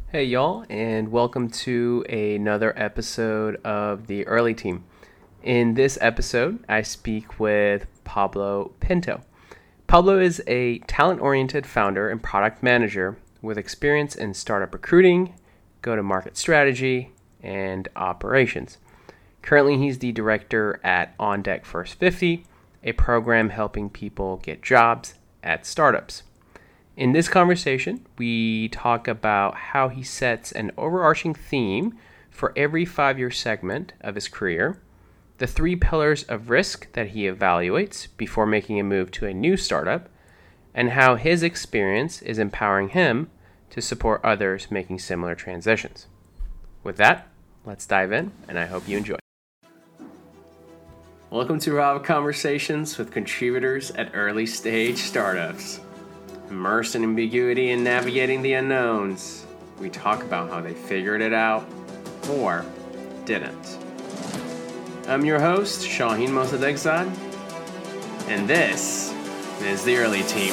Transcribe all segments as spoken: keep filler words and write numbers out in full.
Hey, y'all, and welcome to another episode of the Early Team. In this episode, I speak with Pablo Pinto. Pablo is a talent oriented founder and product manager with experience in startup recruiting, go to market strategy, and operations. Currently, he's the director at On Deck First fifty, a program helping people get jobs at startups. In this conversation, we talk about how he sets an overarching theme for every five year segment of his career, the three pillars of risk that he evaluates before making a move to a new startup, and how his experience is empowering him to support others making similar transitions. With that, let's dive in, and I hope you enjoy. Welcome to Raw Conversations with contributors at early stage startups. Immersed in ambiguity and navigating the unknowns, we talk about how they figured it out or didn't. I'm your host, Shaheen Mossadegzad, and this is the Early Team.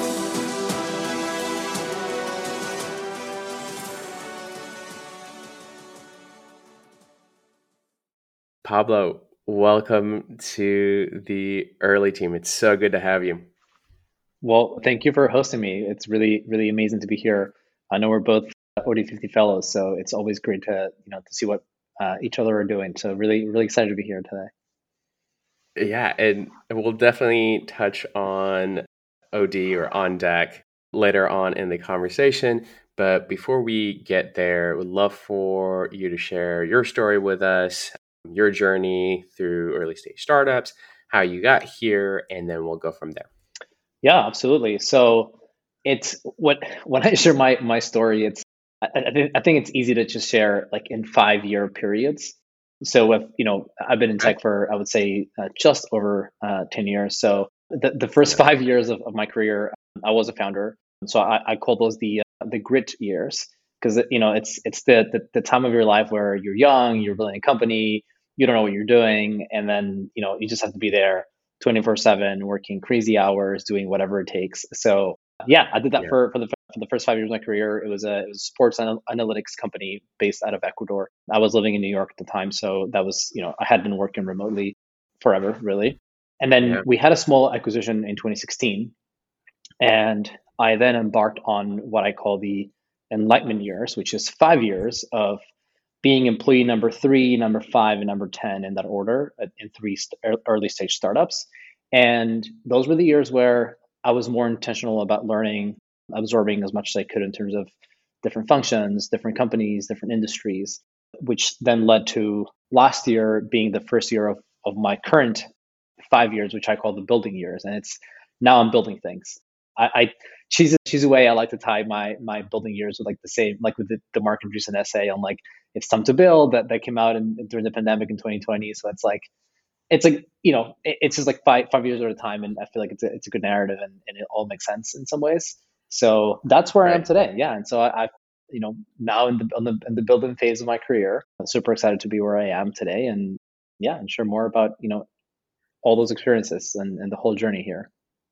Pablo, welcome to the Early Team. It's so good to have you. Well, thank you for hosting me. It's really, really amazing to be here. I know we're both O D fifty fellows, so it's always great to, you know, to see what uh, each other are doing. So really, really excited to be here today. Yeah, and we'll definitely touch on O D or On Deck later on in the conversation. But before we get there, we'd love for you to share your story with us, your journey through early stage startups, how you got here, and then we'll go from there. Yeah, absolutely. So it's what when I share my my story, it's I, I think I think it's easy to just share like in five year periods. So with you know I've been in Okay. tech for I would say uh, just over uh, ten years. So the the first Yeah. five years of, of my career, I was a founder. So I, I call those the uh, the grit years because you know it's it's the, the the time of your life where you're young, you're building a company, you don't know what you're doing, and then you know you just have to be there twenty-four seven, working crazy hours, doing whatever it takes. So yeah, I did that Yeah. for for the for the first five years of my career. It was a it was a sports anal- analytics company based out of Ecuador. I was living in New York at the time, so that was you know I had been working remotely forever, really. And then Yeah. we had a small acquisition in twenty sixteen, and I then embarked on what I call the enlightenment years, which is five years of being employee number three, number five, and number ten in that order uh, in three st- early stage startups. And those were the years where I was more intentional about learning, absorbing as much as I could in terms of different functions, different companies, different industries, which then led to last year being the first year of, of my current five years, which I call the building years. And it's now I'm building things. I, I she's she's a way I like to tie my my building years with like the same like with the, the Mark Andreessen essay on like it's time to build that that came out in, during the pandemic in twenty twenty. So it's like it's like you know it, it's just like five five years at a time, and I feel like it's a, it's a good narrative and, and it all makes sense in some ways. So that's where I am Right. today. Yeah, and so I, I you know now in the on the in the building phase of my career, I'm super excited to be where I am today, and yeah, and share more about you know all those experiences and, and the whole journey here.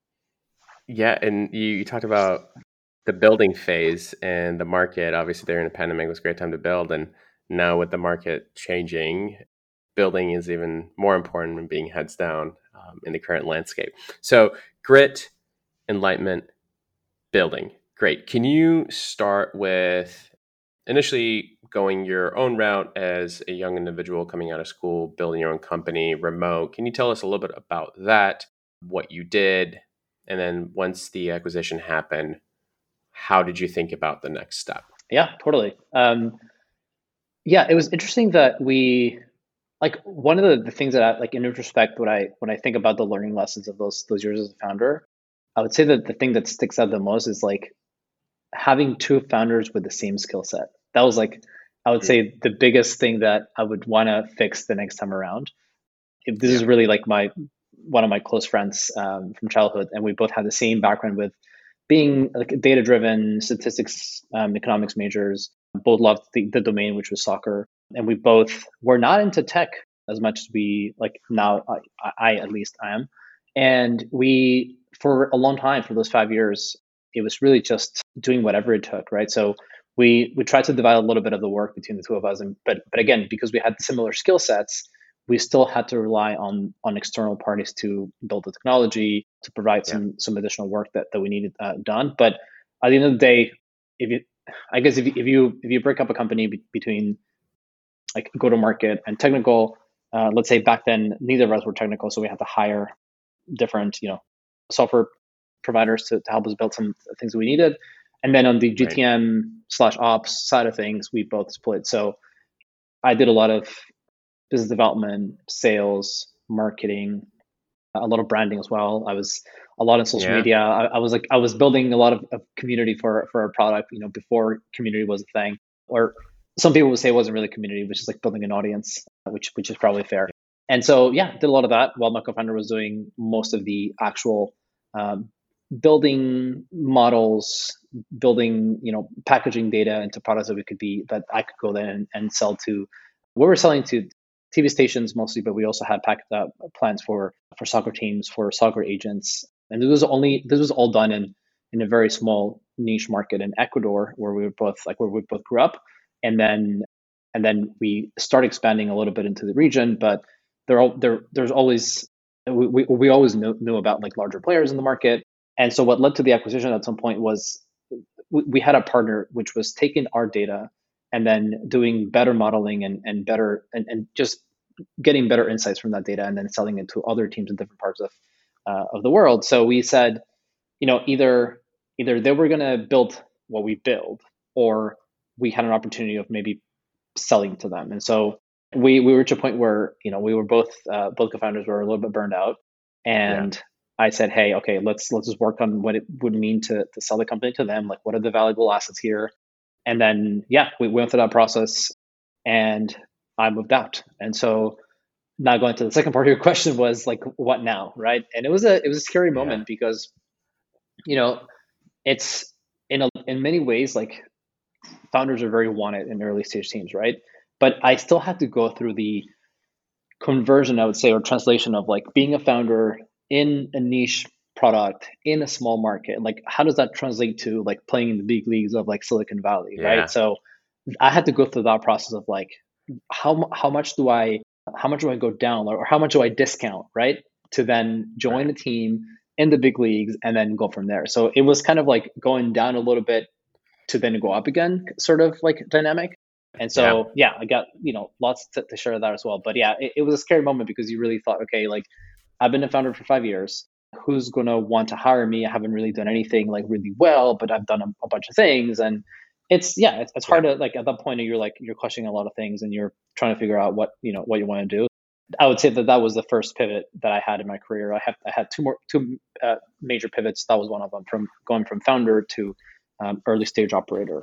Yeah, and you, you talked about the building phase and the market. Obviously, during the pandemic was a great time to build, and now with the market changing, building is even more important than being heads down um, in the current landscape. So, grit, enlightenment, building. Great. Can you start with initially going your own route as a young individual coming out of school, building your own company, remote? Can you tell us a little bit about that, what you did, and then once the acquisition happened, how did you think about the next step? Yeah, totally. Um, yeah, it was interesting that we like one of the, the things that I like in retrospect when I when I think about the learning lessons of those those years as a founder, I would say that the thing that sticks out the most is like having two founders with the same skill set. That was like I would Mm. say the biggest thing that I would want to fix the next time around. If this Yeah. is really like my one of my close friends um, from childhood, and we both had the same background with being like data driven statistics um, economics majors. Both loved the, the domain, which was soccer, and we both were not into tech as much as we like now. I, I at least I am, and we for a long time for those five years, it was really just doing whatever it took, right? So we we tried to divide a little bit of the work between the two of us. And but but again, because we had similar skill sets, we still had to rely on on external parties to build the technology, to provide Yeah. some some additional work that, that we needed uh, done. But at the end of the day, if you, I guess if you if you, if you break up a company be, between like go to market and technical, uh, let's say back then neither of us were technical, so we had to hire different you know software providers to, to help us build some things that we needed. And then on the Right. G T M slash ops side of things, we both split. So I did a lot of business development, sales, marketing, a lot of branding as well. I was a lot on social Yeah. media. I, I was like I was building a lot of, of community for for our product, you know, before community was a thing. Or some people would say it wasn't really community, which is like building an audience, which which is probably fair. And so yeah, did a lot of that while my co-founder was doing most of the actual um, building models, building you know packaging data into products that we could be that I could go then and, and sell to. We were selling to T V stations mostly, but we also had packed up plans for for soccer teams, for soccer agents, and this was only this was all done in in a very small niche market in Ecuador, where we were both like where we both grew up, and then and then we started expanding a little bit into the region. But there are there there's always we we, we always knew, knew about like larger players in the market, and so what led to the acquisition at some point was we, we had a partner which was taking our data and then doing better modeling and and better and, and just getting better insights from that data and then selling it to other teams in different parts of uh, of the world. So we said, you know, either either they were going to build what we build, or we had an opportunity of maybe selling to them. And so we we were to a point where you know we were both uh, both co-founders were a little bit burned out, Yeah. and I said, hey, okay, let's let's just work on what it would mean to to sell the company to them. Like, what are the valuable assets here? And then yeah, we went through that process, and I moved out. And so now going to the second part of your question was like, what now, right? And it was a it was a scary Yeah. moment because you know it's in a, in many ways like founders are very wanted in early stage teams, right? But I still had to go through the conversion, I would say, or translation of like being a founder in a niche product in a small market. Like, how does that translate to like playing in the big leagues of like Silicon Valley, right? Yeah. So I had to go through that process of like, how how much do I how much do I go down, or how much do I discount, right? To then join Right. a team in the big leagues and then go from there. So it was kind of like going down a little bit to then go up again, sort of like dynamic. And Yeah. so, yeah, I got, you know, lots to, to share that as well. But yeah, it, it was a scary moment because you really thought, okay, like I've been a founder for five years. Who's going to want to hire me? I haven't really done anything like really well, but I've done a, a bunch of things. And it's, yeah, it's, it's Yeah. hard to like at that point, you're like, you're questioning a lot of things and you're trying to figure out what, you know, what you want to do. I would say that that was the first pivot that I had in my career. I have I had two more two uh, major pivots. That was one of them, from going from founder to um, early stage operator.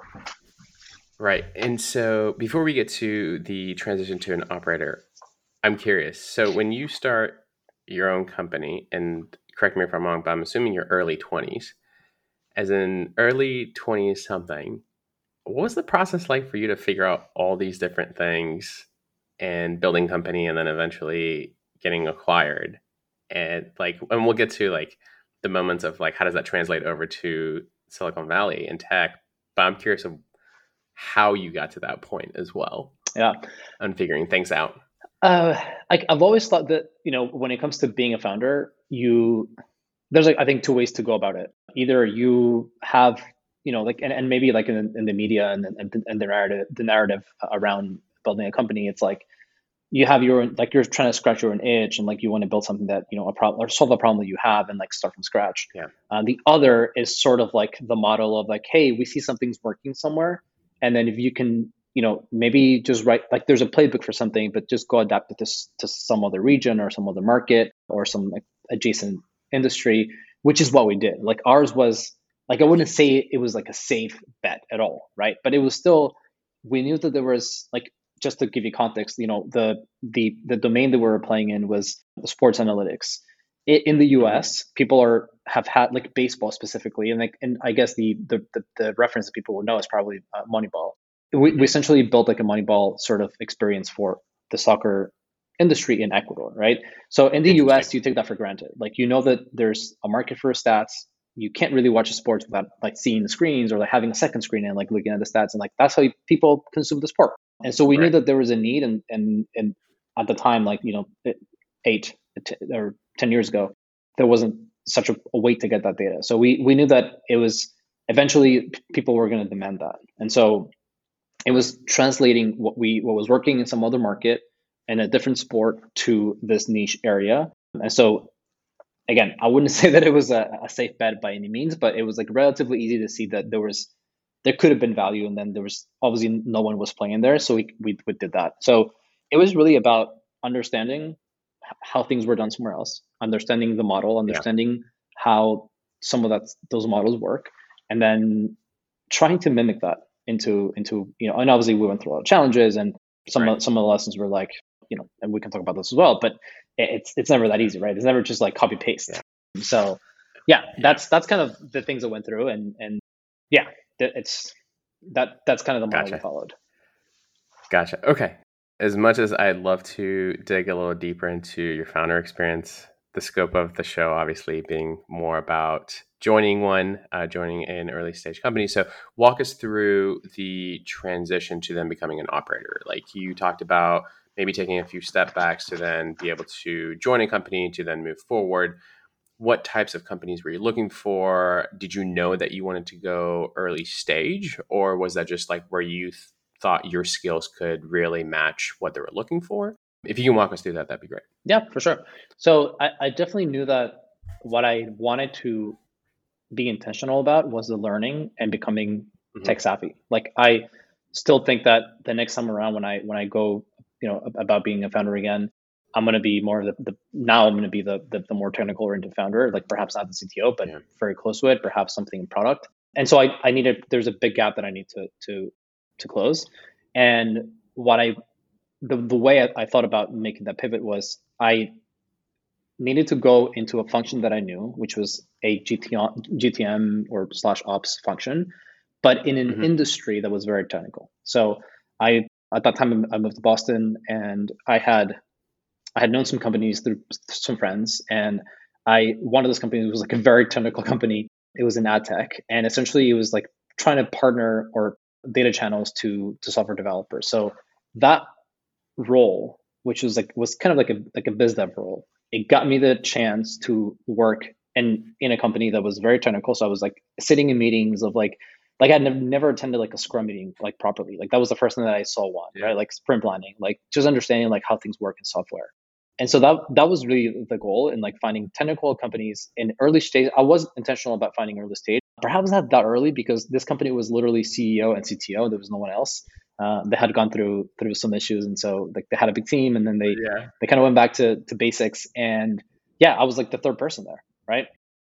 Right. And so before we get to the transition to an operator, I'm curious. So when you start your own company, and correct me if I'm wrong, but I'm assuming you're early twenties, as an early twenties something, what was the process like for you to figure out all these different things and building company and then eventually getting acquired? And like, and we'll get to like the moments of like, how does that translate over to Silicon Valley and tech? But I'm curious of how you got to that point as well Yeah. on figuring things out. Uh, I, I've always thought that, you know, when it comes to being a founder, you, there's like, I think two ways to go about it. Either you have, you know, like, and, and maybe like in, in the media and, and, and the narrative, the narrative around building a company, it's like, you have your, like, you're trying to scratch your own itch and like, you want to build something that, you know, a problem or solve a problem that you have and like start from scratch. Yeah. Uh, the other is sort of like the model of like, hey, we see something's working somewhere. And then if you can, you know, maybe just write, like there's a playbook for something, but just go adapt it to, to some other region or some other market or some like adjacent industry, which is what we did. Like ours was like, I wouldn't say it was like a safe bet at all, right? But it was still, we knew that there was like, just to give you context, you know, the the the domain that we were playing in was sports analytics. In the U S, mm-hmm. people are have had like baseball specifically, and like, and I guess the the the, the reference that people would know is probably uh, Moneyball. We, mm-hmm. we essentially built like a Moneyball sort of experience for the soccer industry in Ecuador, right? So in the U S, you take that for granted. Like you know that there's a market for stats, you can't really watch sports without like seeing the screens or like having a second screen and like looking at the stats, and like that's how people consume the sport. And so we knew Right. that there was a need, and and and at the time, like you know, eight or ten years ago, there wasn't such a, a way to get that data. So we we knew that it was eventually people were going to demand that, and so it was translating what we what was working in some other market in a different sport to this niche area. And so again, I wouldn't say that it was a, a safe bet by any means, but it was like relatively easy to see that there was there could have been value, and then there was obviously no one was playing there, so we we, we did that. So it was really about understanding how things were done somewhere else, understanding the model, understanding yeah. how some of that those models work, and then trying to mimic that into into you know. And obviously we went through a lot of challenges, and some right. of, some of the lessons were like you know, and we can talk about this as well, but it's it's never that easy, right? It's never just like copy paste. Yeah. So yeah, that's that's kind of the things that went through, and and yeah, it's that that's kind of the model Gotcha. we followed. Gotcha. Okay. As much as I'd love to dig a little deeper into your founder experience, the scope of the show obviously being more about joining one, uh, joining an early stage company. So walk us through the transition to then becoming an operator. Like you talked about maybe taking a few step backs to then be able to join a company to then move forward. What types of companies were you looking for? Did you know that you wanted to go early stage, or was that just like where you th- thought your skills could really match what they were looking for? If you can walk us through that, that'd be great. Yeah, for sure. So I, I definitely knew that what I wanted to be intentional about was the learning and becoming mm-hmm. tech savvy. Like I still think that the next time around when I when I go, you know, about being a founder again, I'm going to be more of the, the now I'm going to be the, the the more technical oriented founder, like perhaps not the C T O, but yeah. very close to it, perhaps something in product. And so I, I needed, there's a big gap that I need to to to close. And what I the, the way I, I thought about making that pivot was I needed to go into a function that I knew, which was a G T M, G T M or slash ops function, but in an mm-hmm. industry that was very technical. So I at that time I moved to Boston, and I had I had known some companies through some friends, and I one of those companies was like a very technical company. It was in ad tech, and essentially it was like trying to partner or data channels to to software developers. So that role, which was like was kind of like a like a biz dev role, it got me the chance to work in in a company that was very technical. So I was like sitting in meetings of like like I'd never, never attended like a scrum meeting like properly. Like that was the first thing that I saw one, yeah. right? Like sprint planning, like just understanding like how things work in software. And so that that was really the goal in like finding technical companies in early stage. I was intentional about finding early stage, perhaps not that early because this company was literally C E O and C T O. There was no one else. Uh, they had gone through through some issues, and so like they had a big team, and then they yeah. they kind of went back to to basics. And yeah, I was like the third person there, right?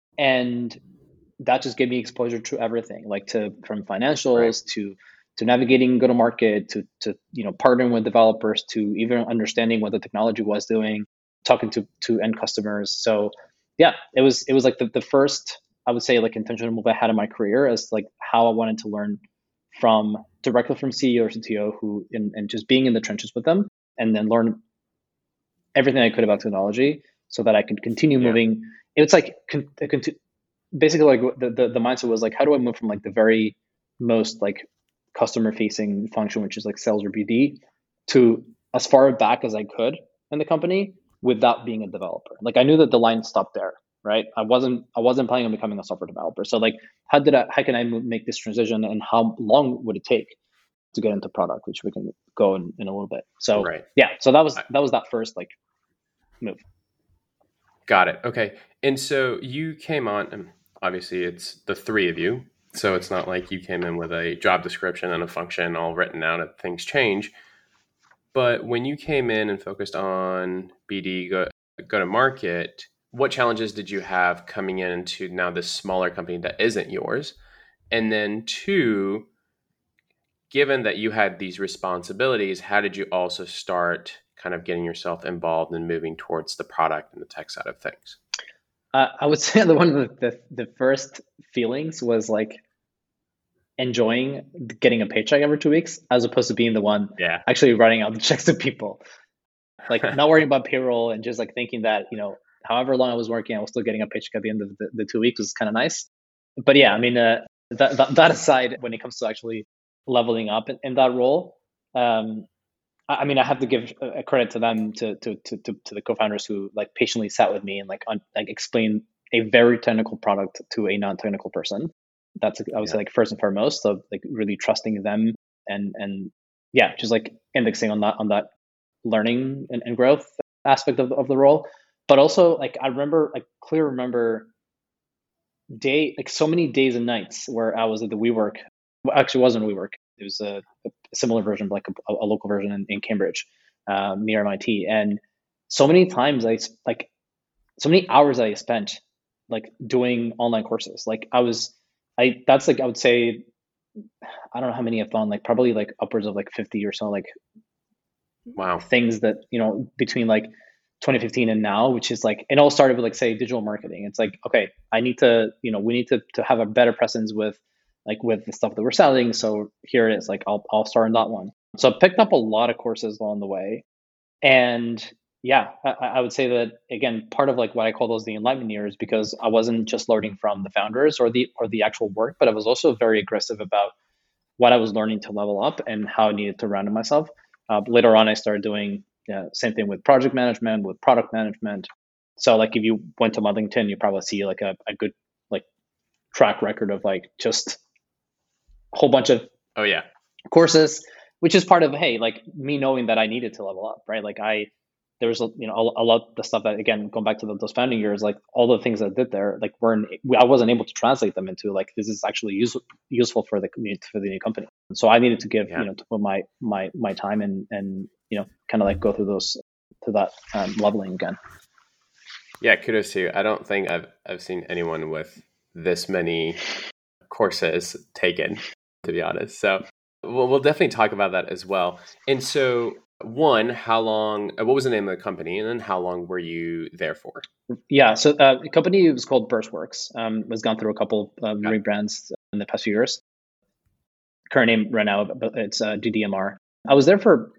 And that just gave me exposure to everything, like to from financials right. to to navigating go to market, to to you know partnering with developers, to even understanding what the technology was doing, talking to to end customers. So yeah, it was it was like the, the first, I would say, like intentional move I had in my career as like how I wanted to learn from directly from C E O or C T O who and, and just being in the trenches with them, and then learn everything I could about technology so that I could continue yeah. moving. It's like con, con, basically like the, the the mindset was like, how do I move from like the very most like customer facing function, which is like sales or B D, to as far back as I could in the company without being a developer. Like I knew that the line stopped there, right? I wasn't I wasn't planning on becoming a software developer. So like how did I how can I make this transition, and how long would it take to get into product, which we can go in, in a little bit. So right. yeah, so that was that was that first like move. Got it. Okay. And so you came on, and obviously it's the three of you. So it's not like you came in with a job description and a function all written out and things change. But when you came in and focused on B D, go, go to market, what challenges did you have coming into now this smaller company that isn't yours? And then two, given that you had these responsibilities, how did you also start kind of getting yourself involved and moving towards the product and the tech side of things? Uh, I would say the one of the, the, the first feelings was like enjoying getting a paycheck every two weeks as opposed to being the one yeah. actually writing out the checks to people. Like not worrying about payroll and just like thinking that, you know, however long I was working, I was still getting a paycheck at the end of the, the two weeks, which was kind of nice. But yeah, I mean, uh, that, that that aside, when it comes to actually leveling up in, in that role, um, I, I mean, I have to give a credit to them, to to to to, to the co-founders who like patiently sat with me and like un, like explain a very technical product to a non-technical person. That's I would yeah. say like first and foremost. So like really trusting them and and yeah, just like indexing on that on that learning and, and growth aspect of, of the role. But also like I remember like clear remember day like so many days and nights where I was at the WeWork. Well, actually, it wasn't WeWork. It was a, a similar version, like a, a local version in, in Cambridge, um, near M I T. And so many times I like so many hours I spent like doing online courses. Like I was, I that's like I would say, I don't know how many I've done. Like probably like upwards of like fifty or so. Like wow things that you know between like twenty fifteen and now, which is like it all started with like say digital marketing. It's like okay, I need to you know we need to to have a better presence with like with the stuff that we're selling. So here it is. Like I'll I'll start on that one. So I picked up a lot of courses along the way, and yeah, I, I would say that again, part of like what I call those the enlightenment years, because I wasn't just learning from the founders or the or the actual work, but I was also very aggressive about what I was learning to level up and how I needed to round myself. Uh, later on, I started doing yeah, same thing with project management, with product management. So like if you went to my LinkedIn, you probably see like a, a good like track record of like just a whole bunch of oh yeah courses, which is part of hey like me knowing that I needed to level up, right? Like I there was a, you know a, a lot of the stuff that again going back to the, those founding years, like all the things that I did there, like weren't I wasn't able to translate them into like this is actually useful useful for the for the new company. So I needed to give yeah. you know to put my my my time and and you know kind of like go through those to that um, leveling again. Yeah, kudos to you. I don't think I've I've seen anyone with this many courses taken, to be honest. So we'll we'll definitely talk about that as well. And so. One, how long, what was the name of the company? And then how long were you there for? Yeah, so uh, the company was called Burstworks. Um, was gone through a couple um, yeah. rebrands in the past few years. Current name right now, but it's uh, D D M R. I was there for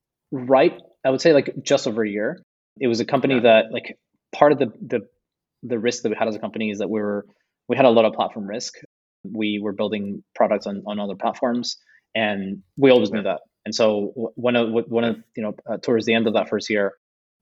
right, I would say like just over a year. It was a company yeah. that like part of the, the the risk that we had as a company is that we were we had a lot of platform risk. We were building products on, on other platforms, and we always yeah. knew that. And so one of one of you know uh, towards the end of that first year,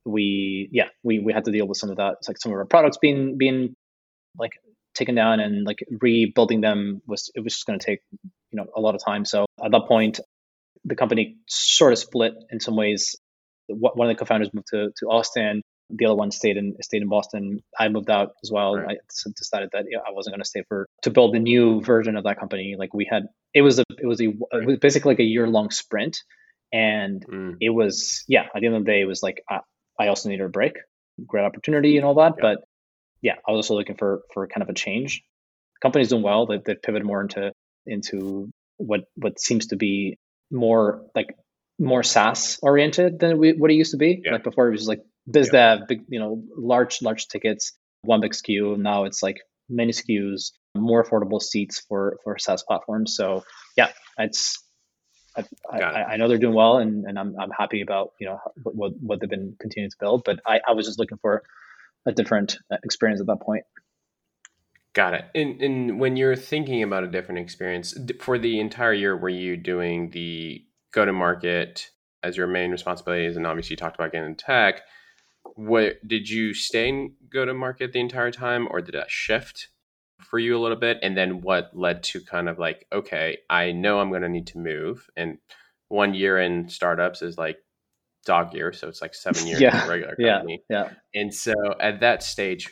we yeah we we had to deal with some of that. It's like some of our products being being like taken down and like rebuilding them was it was just going to take you know a lot of time. So at that point, the company sort of split in some ways. One of the co-founders moved to to Austin. The other one stayed in stayed in Boston. I moved out as well. Right. I decided that you know, I wasn't going to stay for to build a new version of that company. Like we had, it was a it was a it was basically like a year long sprint, and mm. it was yeah. At the end of the day, it was like I, I also needed a break, great opportunity, and all that. Yeah. But yeah, I was also looking for for kind of a change. The company's doing well. They they pivoted more into into what what seems to be more like more SaaS oriented than we, what it used to be. Yeah. Like before, it was like biz yeah. dev, big, you know, large, large tickets, one big S K U. Now it's like many S K Us, more affordable seats for, for SaaS platforms. So yeah, it's, I, I, I know they're doing well, and, and I'm, I'm happy about, you know, what, what they've been continuing to build, but I, I was just looking for a different experience at that point. Got it. And, and when you're thinking about a different experience for the entire year, were you doing the go-to-market as your main responsibilities? And obviously you talked about getting in tech. What did you stay in go-to-market the entire time, or did that shift for you a little bit? And then what led to kind of like, okay, I know I'm going to need to move. And one year in startups is like dog year. So it's like seven years yeah. in a regular yeah. company. Yeah. And so at that stage,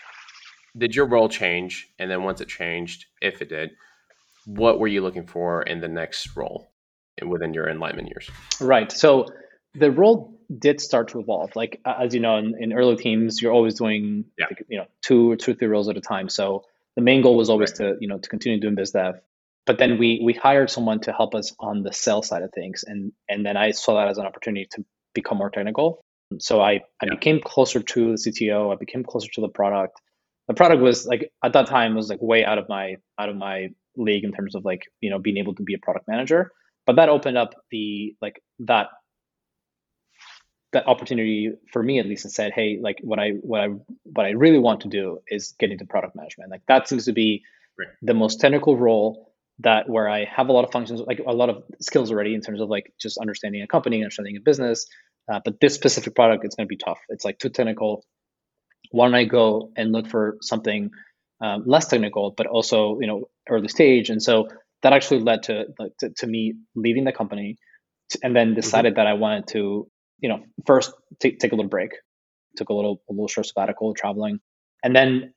did your role change? And then once it changed, if it did, what were you looking for in the next role within your enlightenment years? Right. So the role did start to evolve. Like, as you know, in, in early teams, you're always doing, yeah. like, you know, two or two or three roles at a time. So the main goal was always right. to, you know, to continue doing biz dev. But then we we hired someone to help us on the sales side of things. And and then I saw that as an opportunity to become more technical. So I, I yeah. became closer to the C T O. I became closer to the product. The product was like, at that time, was like way out of my out of my league in terms of like, you know, being able to be a product manager. But that opened up the like that that opportunity for me at least and said, hey, like what I what I what I really want to do is get into product management. Like that seems to be Right. the most technical role that where I have a lot of functions, like a lot of skills already in terms of like just understanding a company, understanding a business. Uh, but this specific product, it's going to be tough. It's like too technical. Why don't I go and look for something um, less technical, but also you know early stage? And so that actually led to like, to, to me leaving the company, t- and then decided Mm-hmm. that I wanted to you know first take take a little break, took a little a little short sabbatical traveling, and then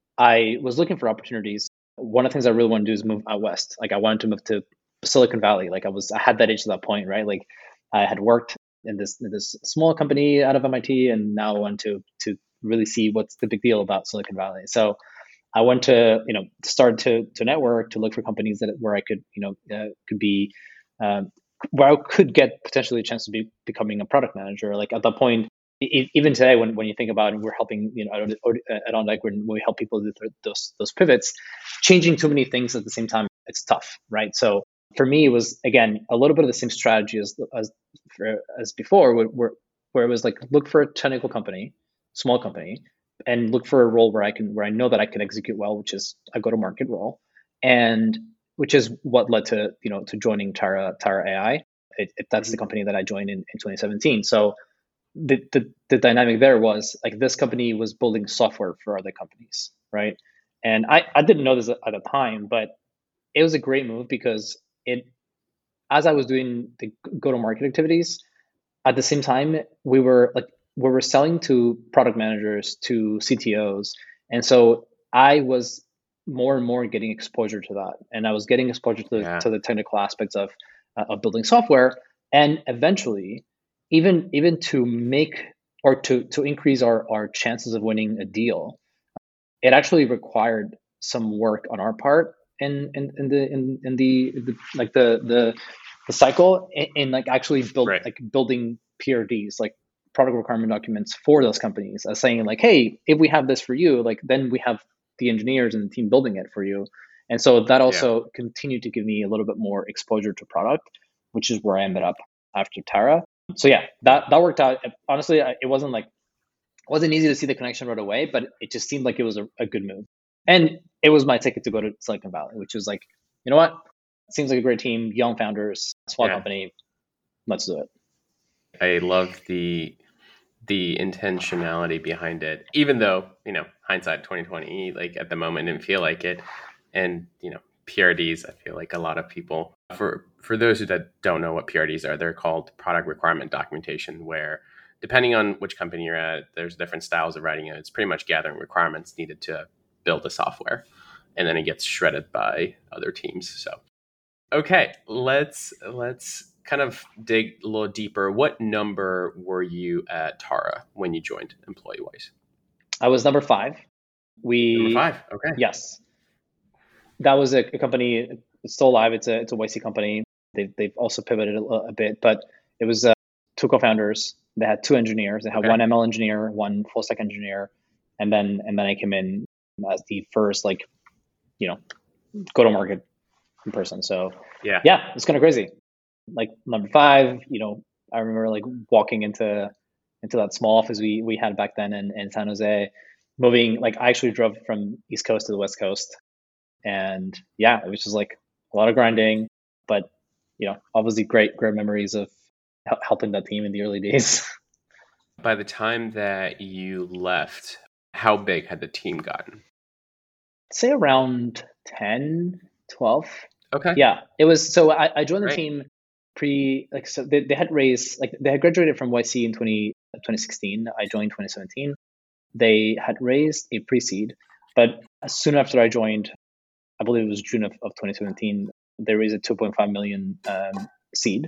I was looking for opportunities. One of the things I really want to do is move out west. Like I wanted to move to Silicon Valley. Like I was, I had that itch to that point, right? Like I had worked in this in this small company out of M I T, and now I want to to really see what's the big deal about Silicon Valley. So I went to you know start to to network to look for companies that where I could you know uh, could be um, where I could get potentially a chance to be becoming a product manager. Like at that point, e- even today, when, when you think about it, we're helping you know at at OnDeck when we help people do th- those those pivots, changing too many things at the same time, it's tough, right? So for me, it was again a little bit of the same strategy as as for, as before, where where where it was like look for a technical company, small company, and look for a role where I can where I know that I can execute well, which is a go to market role, and which is what led to you know to joining Tara Tara A I. It, it, that's the Mm-hmm. company that I joined in, in twenty seventeen. So the, the the dynamic there was like this company was building software for other companies, right? And I I didn't know this at the time, but it was a great move because it as I was doing the go to market activities, at the same time we were like we were selling to product managers, to C T Os, and so I was more and more getting exposure to that, and I was getting exposure to the, Yeah. to the technical aspects of uh, of building software, and eventually even even to make or to to increase our our chances of winning a deal, it actually required some work on our part in in, in the in, in the, the like the the the cycle in, in like actually build Right. like building P R Ds, like product requirement documents for those companies, as saying like, hey, if we have this for you, like then we have the engineers and the team building it for you. And so that Yeah. also continued to give me a little bit more exposure to product, which is where I ended up after Tara. So yeah, Yeah. that that worked out. Honestly, it wasn't like it wasn't easy to see the connection right away, but it just seemed like it was a, a good move. And it was my ticket to go to Silicon Valley, which was like, you know what? It seems like a great team, young founders, small Yeah. company. Let's do it. I love the the intentionality behind it, even though, you know, hindsight twenty twenty, like at the moment didn't feel like it. And, you know, P R Ds, I feel like a lot of people, for for those who that don't know what P R Ds are, they're called product requirement documentation, where depending on which company you're at, there's different styles of writing it. It's pretty much gathering requirements needed to build the software, and then it gets shredded by other teams. So okay, let's let's kind of dig a little deeper. What number were you at Tara when you joined employee wise? I was number five. Number We, five. Okay. yes, that was a, a company. It's still alive. It's a it's a Y C company. They've they've also pivoted a, a bit, but it was uh, two co-founders. They had two engineers. They had Okay. one M L engineer, one full stack engineer, and then and then I came in as the first like you know go to market in person. So Yeah. yeah, it's kind of crazy. Like number five, you know, I remember like walking into into that small office we we had back then in, in San Jose, moving like I actually drove from East Coast to the West Coast, and yeah, it was just like a lot of grinding, but you know, obviously great great memories of hel- helping that team in the early days. By the time that you left, how big had the team gotten? Say around ten, twelve. Okay. Yeah, it was. So I, I joined the Right. team pre, like, so they, they had raised, like, they had graduated from Y C in twenty, twenty sixteen. I joined twenty seventeen. They had raised a pre seed, but soon after I joined, I believe it was June of, of twenty seventeen, they raised a two point five million um, seed.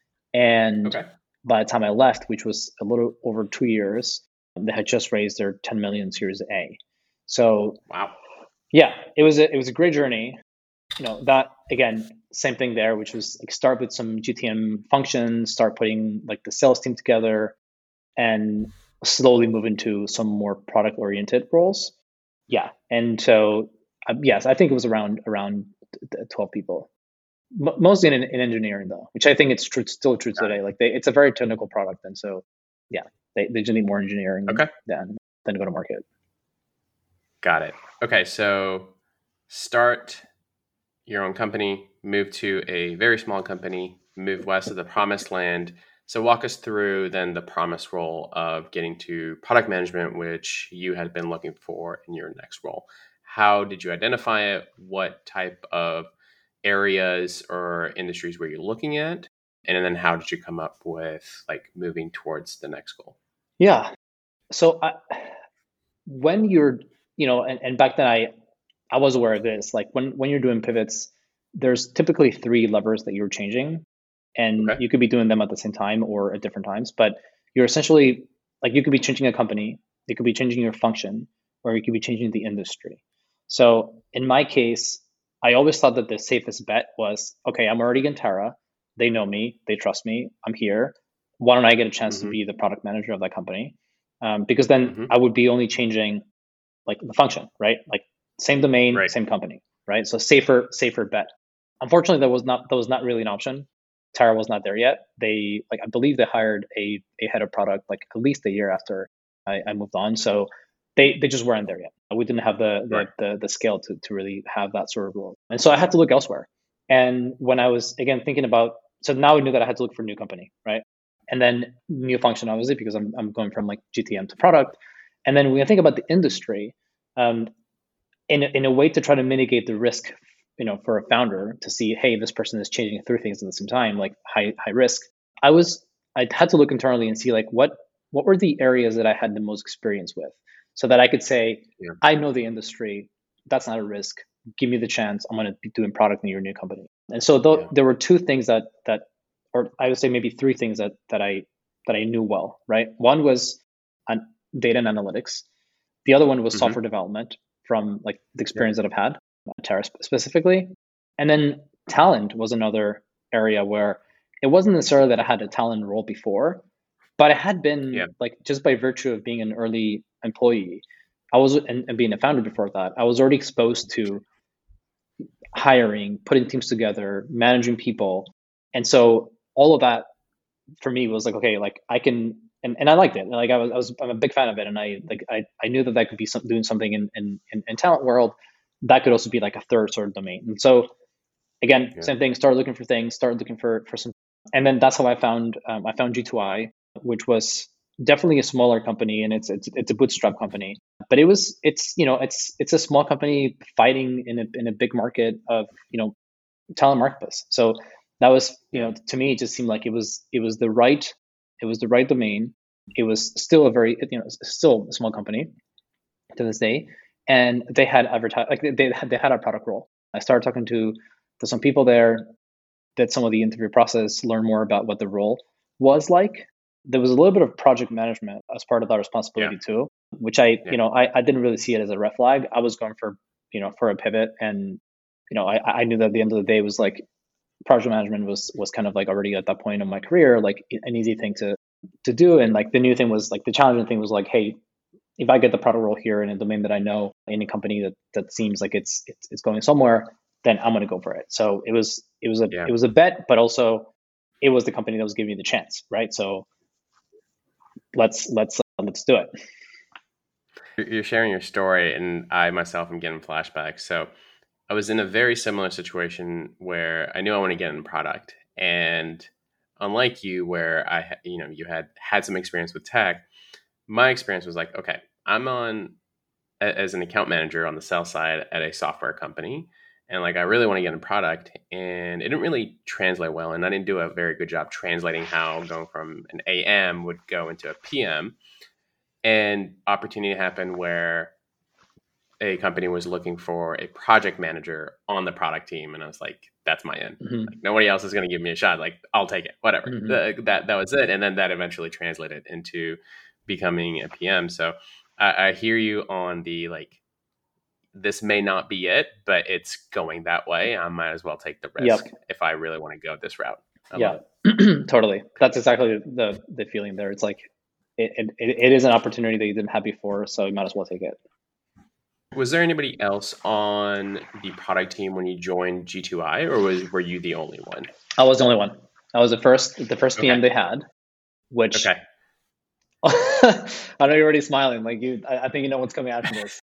And Okay. by the time I left, which was a little over two years, they had just raised their ten million Series A. So Wow. yeah, it was a, it was a great journey. You know, that again, same thing there, which was like start with some G T M functions, start putting like the sales team together, and slowly move into some more product oriented roles. Yeah, and so uh, yes, I think it was around around twelve people, M- mostly in, in engineering though, which I think it's true, still true Got today. it. Like they, it's a very technical product, and so yeah, they, they just need more engineering Okay. than, than go to market. Got it. Okay. So start your own company, move to a very small company, move west of the promised land. So walk us through then the promise role of getting to product management, which you had been looking for in your next role. How did you identify it? What type of areas or industries were you looking at? And then how did you come up with like moving towards the next goal? Yeah. So I, when you're, you know, and, and back then I, I was aware of this, like when, when you're doing pivots, there's typically three levers that you're changing, and Okay. you could be doing them at the same time or at different times, but you're essentially like, you could be changing a company, you could be changing your function, or you could be changing the industry. So in my case, I always thought that the safest bet was, okay, I'm already in Terra. They know me, they trust me, I'm here. Why don't I get a chance to Mm-hmm. be the product manager of that company? Um, because then Mm-hmm. I would be only changing like the function, right? Like same domain, Right. same company, right? So safer, safer bet. Unfortunately, that was not that was not really an option. Terra was not there yet. They like I believe they hired a a head of product like at least a year after I, I moved on. So they they just weren't there yet. We didn't have the the, Right. the the scale to to really have that sort of role. And so I had to look elsewhere. And when I was again thinking about, so now I knew that I had to look for a new company, right? And then new function, obviously, because I'm I'm going from like G T M to product. And then when I think about the industry, um, in a, in a way to try to mitigate the risk, you know, for a founder to see, hey, this person is changing three things at the same time, like high high risk. I was I had to look internally and see like what what were the areas that I had the most experience with, so that I could say, Yeah. I know the industry. That's not a risk. Give me the chance. I'm going to be doing product in your new company. And so th- Yeah. there were two things that that, or I would say maybe three things that that I that I knew well. Right. One was on data and analytics. The other one was Mm-hmm. software development from like the Yeah. experience that I've had, Terra specifically. And then talent was another area where it wasn't necessarily that I had a talent role before, but I had been Yeah. like, just by virtue of being an early employee, I was, and, and being a founder before that, I was already exposed to hiring, putting teams together, managing people. And so all of that for me was like, okay, like I can, and, and I liked it. Like I was, I was, I'm a big fan of it. And I, like, I, I knew that that could be some, doing something in, in, in, in talent world. That could also be like a third sort of domain. And so again, Yeah. same thing, start looking for things, start looking for, for some, and then that's how I found, um, I found G two I, which was definitely a smaller company, and it's, it's, it's a bootstrap company, but it was, it's, you know, it's, it's a small company fighting in a, in a big market of, you know, talent marketplace. So that was, you know, to me, it just seemed like it was, it was the right, it was the right domain. It was still a very, you know, still a small company to this day. And they had advertised, like they had, they had a product role. I started talking to, to some people there, did some of the interview process, learn more about what the role was like. There was a little bit of project management as part of that responsibility Yeah. too, which I, Yeah. you know, I, I didn't really see it as a red flag. I was going for, you know, for a pivot, and, you know, I, I knew that at the end of the day was like, project management was, was kind of like already at that point in my career, like an easy thing to, to do. And like the new thing was like, the challenging thing was like, hey, if I get the product role here in a domain that I know, in a company that, that seems like it's, it's, it's going somewhere, then I'm going to go for it. So it was, it was a, Yeah. it was a bet, but also it was the company that was giving me the chance. Right. So let's, let's, uh, let's do it. You're sharing your story, and I myself am getting flashbacks. So I was in a very similar situation where I knew I wanted to get in product, and unlike you, where I, you know, you had had some experience with tech, my experience was like, okay, I'm on as an account manager on the sales side at a software company, and like I really want to get in product, and it didn't really translate well, and I didn't do a very good job translating how going from an A M would go into a P M. And opportunity happened where a company was looking for a project manager on the product team, and I was like, that's my end. Mm-hmm. Like, nobody else is going to give me a shot. Like, I'll take it, whatever. Mm-hmm. The, that that was it. And then that eventually translated into becoming a P M. So I, I hear you on the like, this may not be it, but it's going that way. I might as well take the risk. Yep. If I really want to go this route. I yeah, totally. That's exactly the the feeling there. It's like it, it it is an opportunity that you didn't have before, so you might as well take it. Was there anybody else on the product team when you joined G two I, or was were you the only one? I was the only one. I was the first the first P M Okay. they had, which Okay. I know you're already smiling. Like you, I, I think you know what's coming after this.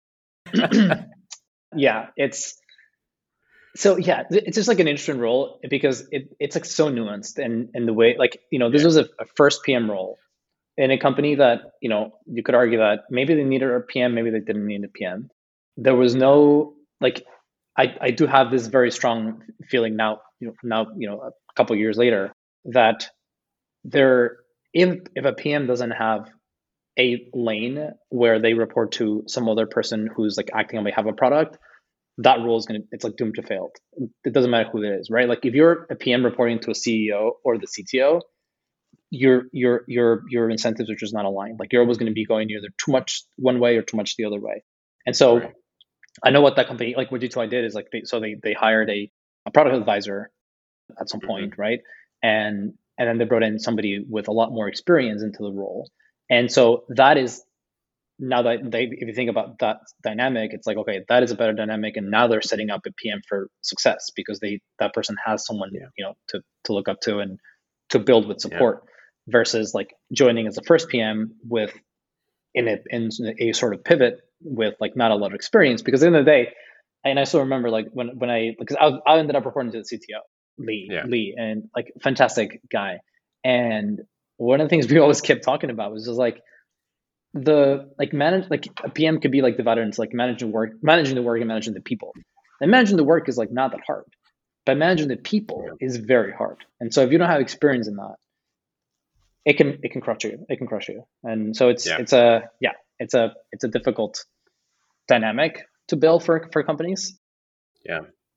Yeah, it's so yeah, it's just like an interesting role because it, it's like so nuanced and in the way like you know this Yeah. was a, a first P M role in a company that you know you could argue that maybe they needed a P M, maybe they didn't need a P M. There was no like I, I do have this very strong feeling now you know now you know a couple of years later that there if if a P M doesn't have a lane where they report to some other person who's like acting on behalf of a product, that role is gonna it's like doomed to fail. It doesn't matter who it is, right? Like if you're a P M reporting to a C E O or the C T O, your your your your incentives are just not aligned. Like you're always going to be going either too much one way or too much the other way. And so Right. I know what that company like what G two I did is like they, so they they hired a, a product advisor at some point, Mm-hmm. right? And and then they brought in somebody with a lot more experience into the role. And so that is now that they if you think about that dynamic, it's like okay, that is a better dynamic, and now they're setting up a P M for success because they that person has someone Yeah. you know to to look up to and to build with Yeah. support versus like joining as a first P M with in a in a sort of pivot with like not a lot of experience because at the end of the day, and I still remember like when when I because I, I ended up reporting to the C T O Lee Yeah. Lee and like fantastic guy, and one of the things we always kept talking about was just like the like manage like a P M could be like divided into like managing work, managing the work, and managing the people. And managing the work is like not that hard, but managing the people Yeah. is very hard. And so if you don't have experience in that, it can it can crush you. It can crush you. And so it's Yeah. it's a yeah it's a it's a difficult dynamic to build for for companies. Yeah.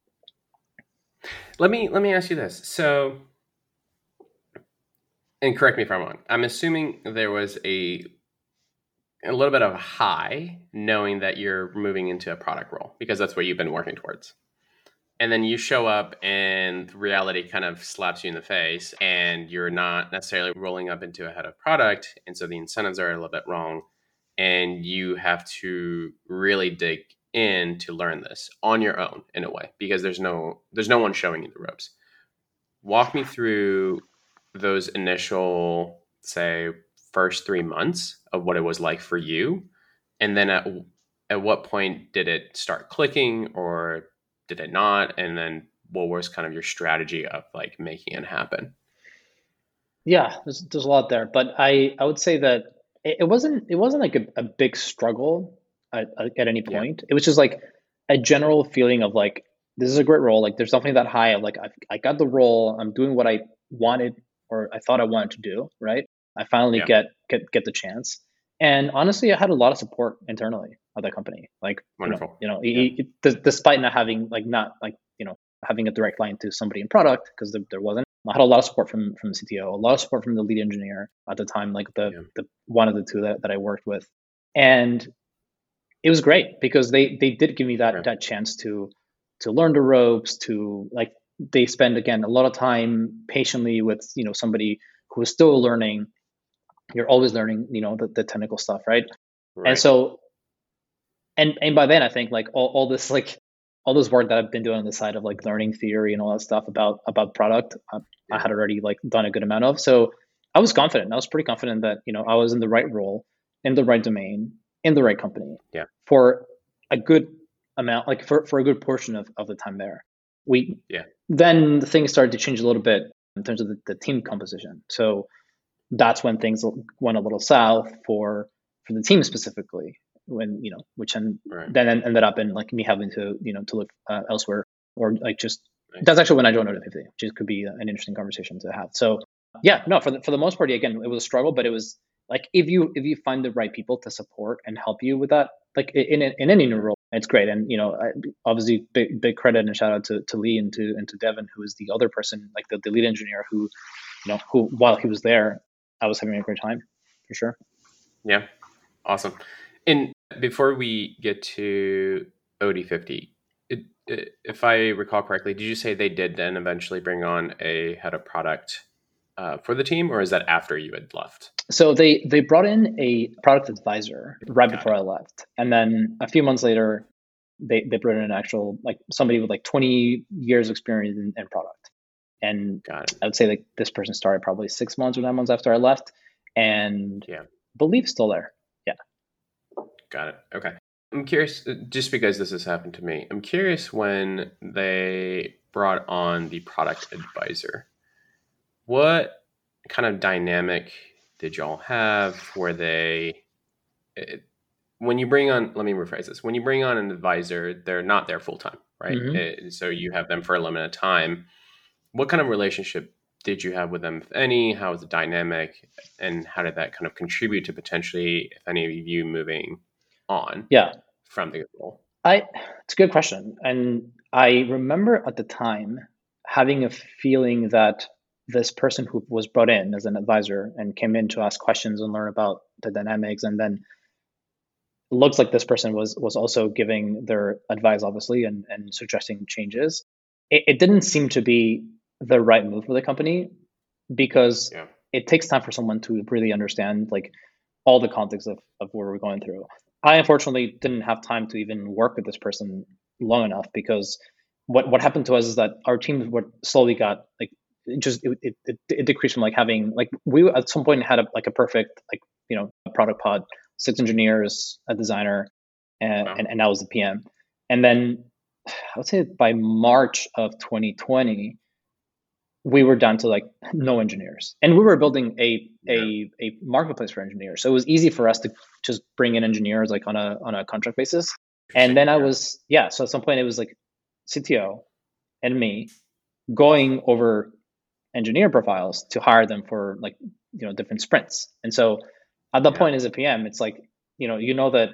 Let me let me ask you this. So, and correct me if I'm wrong. I'm assuming there was a a little bit of a high knowing that you're moving into a product role because that's what you've been working towards. And then you show up and reality kind of slaps you in the face and you're not necessarily rolling up into a head of product. And so the incentives are a little bit wrong. And you have to really dig in to learn this on your own in a way because there's no there's no one showing you the ropes. Walk me through those initial, say, first three months of what it was like for you. And then at, at what point did it start clicking or did it not? And then what was kind of your strategy of like making it happen? Yeah, there's there's a lot there, but I I would say that it, it wasn't it wasn't like a, a big struggle at, at any Yeah. point. It was just like a general feeling of like this is a great role. Like there's something that high of like I I got the role. I'm doing what I wanted or I thought I wanted to do. Right. I finally Yeah. get get get the chance. And honestly, I had a lot of support internally at that company. Like you know Wonderful. you know Yeah. e- e- d- despite not having like not like you know having a direct line to somebody in product because there, there wasn't. I had a lot of support from from the C T O, a lot of support from the lead engineer at the time, like the Yeah. the one of the two that, that I worked with, and it was great because they they did give me that Okay. that chance to to learn the ropes, to like they spend again a lot of time patiently with you know somebody who is still learning. You're always learning, you know, the, the technical stuff, right? And Right. so and and by then I think like all, all this like all this work that I've been doing on the side of like learning theory and all that stuff about about product, I, I Yeah. had already like done a good amount of. So I was confident. I was pretty confident that you know I was in the right role, in the right domain, in the right company Yeah. for a good amount, like for, for a good portion of, of the time there. We Yeah. then things started to change a little bit in terms of the, the team composition. So that's when things went a little south for for the team specifically when you know which en- Right. then ended up in like me having to you know to look uh, elsewhere or like just Nice. that's actually when I joined Node fifty, which could be an interesting conversation to have. So yeah, no, for the, for the most part, again, it was a struggle, but it was like if you if you find the right people to support and help you with that, like in in, in any new role, it's great. And you know, I, obviously, big big credit and shout out to, to Lee and to and to Devin, who is the other person, like the, the lead engineer, who you know who while he was there, I was having a great time for sure. Yeah. Awesome. And before we get to O D fifty, it, it, if I recall correctly, did you say they did then eventually bring on a head of product uh, for the team, or is that after you had left? So they they brought in a product advisor right Got before it. I left, and then a few months later, they they brought in an actual like somebody with like twenty years experience in, in product. And Got it. I would say like this person started probably six months or nine months after I left, and Yeah. believe still there. Yeah. Got it. Okay. I'm curious, just because this has happened to me, I'm curious when they brought on the product advisor, what kind of dynamic did y'all have? Were they, it, when you bring on, let me rephrase this, when you bring on an advisor, they're not there full time, right? Mm-hmm. It, so you have them for a limited time. What kind of relationship did you have with them, if any? How was the dynamic, and how did that kind of contribute to potentially, if any of you moving on Yeah. from the role? I it's a good question. And I remember at the time having a feeling that this person who was brought in as an advisor and came in to ask questions and learn about the dynamics, and then it looks like this person was was also giving their advice, obviously, and, and suggesting changes. It, it didn't seem to be the right move for the company because Yeah. it takes time for someone to really understand like all the context of, of what we're going through. I unfortunately didn't have time to even work with this person long enough because what, what happened to us is that our team would slowly got like it just it, it, it decreased from like having like we at some point had a, like a perfect like you know a product pod, six engineers, a designer, and, Wow. and and I was the P M. And then I would say by March of twenty twenty, we were down to like no engineers, and we were building a Yeah. a a marketplace for engineers, so it was easy for us to just bring in engineers like on a on a contract basis. And then I Yeah. was yeah so at some point it was like C T O and me going over engineer profiles to hire them for like you know different sprints. And so at that Yeah. point as a P M, it's like you know you know that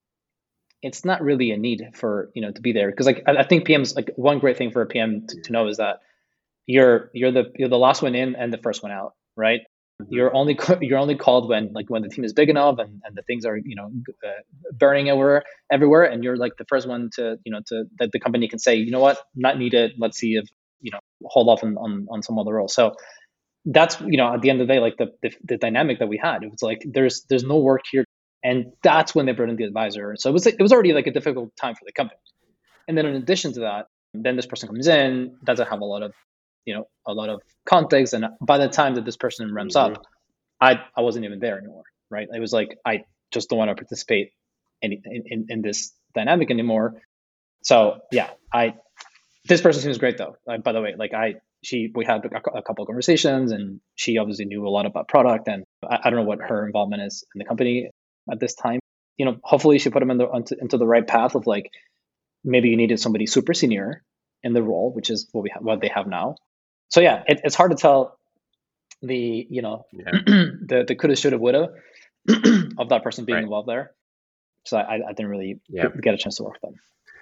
it's not really a need for you know to be there, because like I, I think P M's like one great thing for a P M to, to know is that you're you're the you're the last one in and the first one out, right? Mhm. You're only you're only called when like when the team is big enough and, and the things are you know uh, burning everywhere everywhere, and you're like the first one to you know to that the company can say, you know what, not needed. Let's see if you know hold off on on, on some other role. So that's you know at the end of the day, like the, the the dynamic that we had, it was like there's there's no work here, and that's when they brought in the advisor. So it was it was already like a difficult time for the company. And then in addition to that, then this person comes in, doesn't have a lot of you know a lot of context, and by the time that this person ramps Mhm. up, i i wasn't even there anymore, right? It was like I just don't want to participate in in, in this dynamic anymore. So yeah, I this person seems great though, uh, by the way. Like I she we had a, a couple of conversations, and she obviously knew a lot about product, and I, I don't know what her involvement is in the company at this time. You know hopefully she put him in the, into, into the right path of like maybe you needed somebody super senior in the role, which is what we ha- what they have now. So yeah, it, it's hard to tell the you know Yeah. the the coulda shoulda woulda of that person being Right. involved there. So I, I didn't really Yeah. get a chance to work with them.